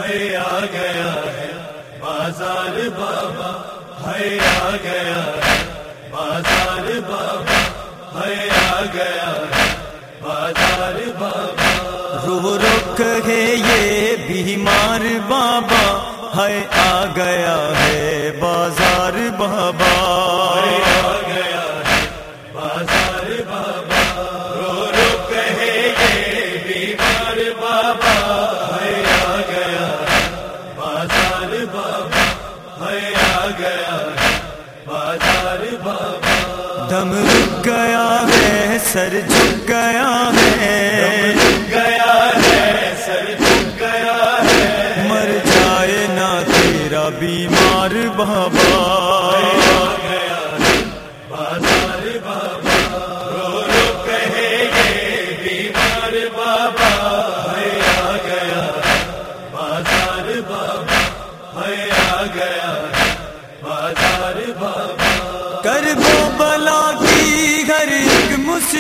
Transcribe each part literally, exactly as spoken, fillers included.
ہے آ گیا ہے بازار بابا، ہے آ گیا ہے بازار بابا، ہے آ گیا ہے بازار بابا۔ رو رو کہے یہ بیمار بابا، ہے آ گیا ہے بازار بابا، ہے آ گیا ہے بازار بابا۔ رو رو کہے یہ بیمار بابا، ہے آ گیا ہے بازار بابا، ہے آ گیا ہے بازار بابا۔ دم رک گیا ہے سر جھک گیا ہے، دم رک گیا ہے سر جھک گیا ہے، مر جائے نہ تیرا بیمار بابا، ہے آ گیا ہے بازار بابا۔ رو رو کہے یہ بیمار بابا، ہے آ گیا ہے بازار بابا، ہے آ گیا ہے بازار بابا۔ کرب و بلا کی ہر ایک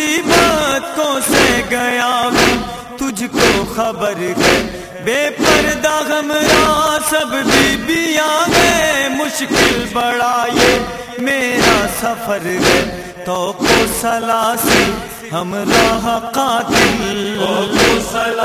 مصیبت کو سہ گیا ہوں، تجھ کو خبر ہے بے پردہ ہمراہ سب بیبیاں ہیں، مشکل بڑا یہ میرا سفر ہے، توق و سلاسل ہمراہ قاتل، توق و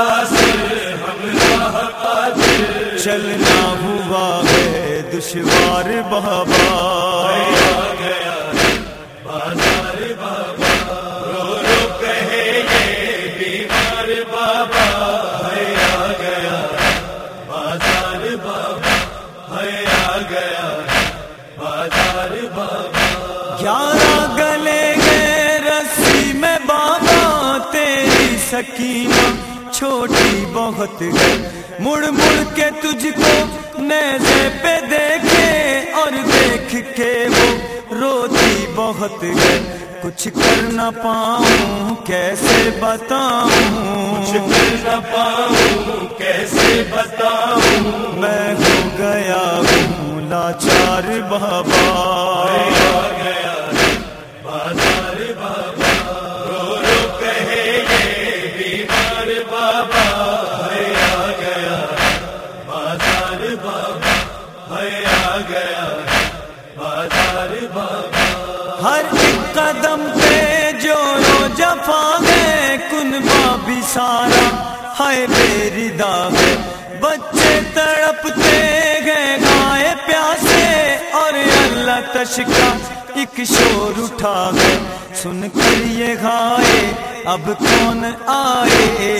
سلاسل ہمراہ قاتل، چلنا ہوا ہے دشوار بابا، ہے آ گیا ہے بازار بابا۔ رو رو کہے یہ بیمار بابا، ہے آ گیا ہے بازار بابا، ہے آ گیا ہے بازار بابا۔ گیارہ گلے گئے رسی میں بابا، تیری سکینہ چھوٹی بہت ہے، مڑ مڑ کے تجھ کو نیزے پہ دیکھے اور دیکھ کے وہ روتی بہت ہے، کچھ کر نہ پاؤں کیسے بتاؤں، کچھ کر نہ پاؤں کیسے بتاؤں، میں ہو گیا ہوں لاچار بابا، ہے آ گیا ہے بازار بابا۔ رو رو کہے یہ بیمار بابا، ہے آ گیا ہے بازار بابا، ہے آ گیا ہے بازار بابا۔ ہر ایک قدم پہ جو رو جفا ہے، کنبہ بھی سارا ہے بےردا ہے، بچے تڑپتے گئے گائے پیاسے، اور اللہ تش کا ایک شور اٹھا ہے، سن کر یہ گائے اب کون آئے،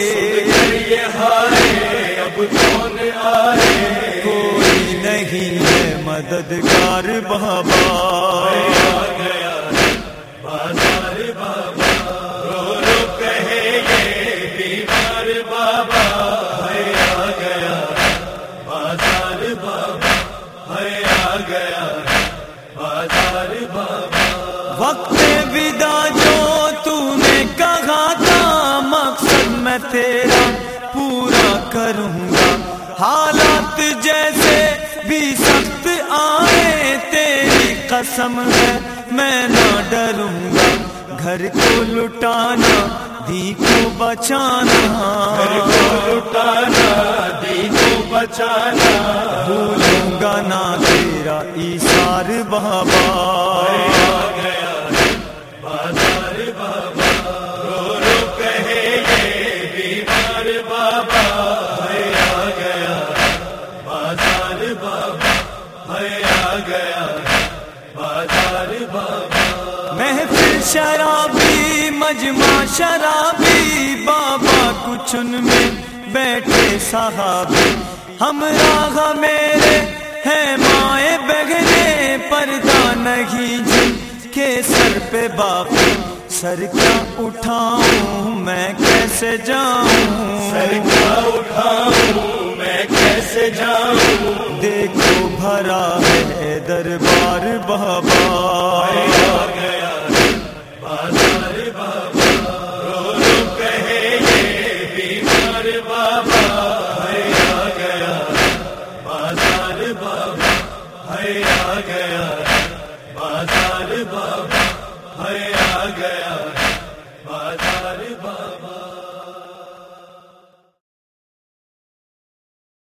یہ ہائے اب کون آئے، کوئی نہیں ہے مددگار بابا، ہے آ گیا ہے بازار بابا۔ رو رو کہے یہ بیمار بابا، ہے آ گیا ہے بازار بابا، ہے آ گیا ہے بازار بابا۔ وقت ودا جو تو نے کہا تھا، مقصد میں تیرا پورا کروں گا، حالات جیسے بھی سخت آئے تیری قسم ہے میں نہ ڈروں گا، گھر کو لٹانا دی کو بچانا، گھر کو لٹانا دی کو بچانا، بھولوں گا نہ تیرا ایثار بابا، ہے آ گیا ہے بازار بابا۔ رو رو کہے یہ بیمار بابا، ہے آ گیا ہے بازار بابا، ہے آ گیا ہے بازار بابا۔ محفل شرابی مجمع شرابی، بابا کچھ ان میں بیٹھے صحابی، ہمراہ میرے ہے مائیں بہنے، پردہ نہیں جن کے سر پہ باقی، سر کیا اٹھاؤں میں کیسے جاؤں، سر کیا اٹھاؤں میں کیسے جاؤں، دیکھو بھرا ہے دربار بابا، ہے آ گیا ہے بازار بابا۔ رو رو کہے یہ بیمار بابا، ہے آ گیا ہے بازار بابا، ہے آ گیا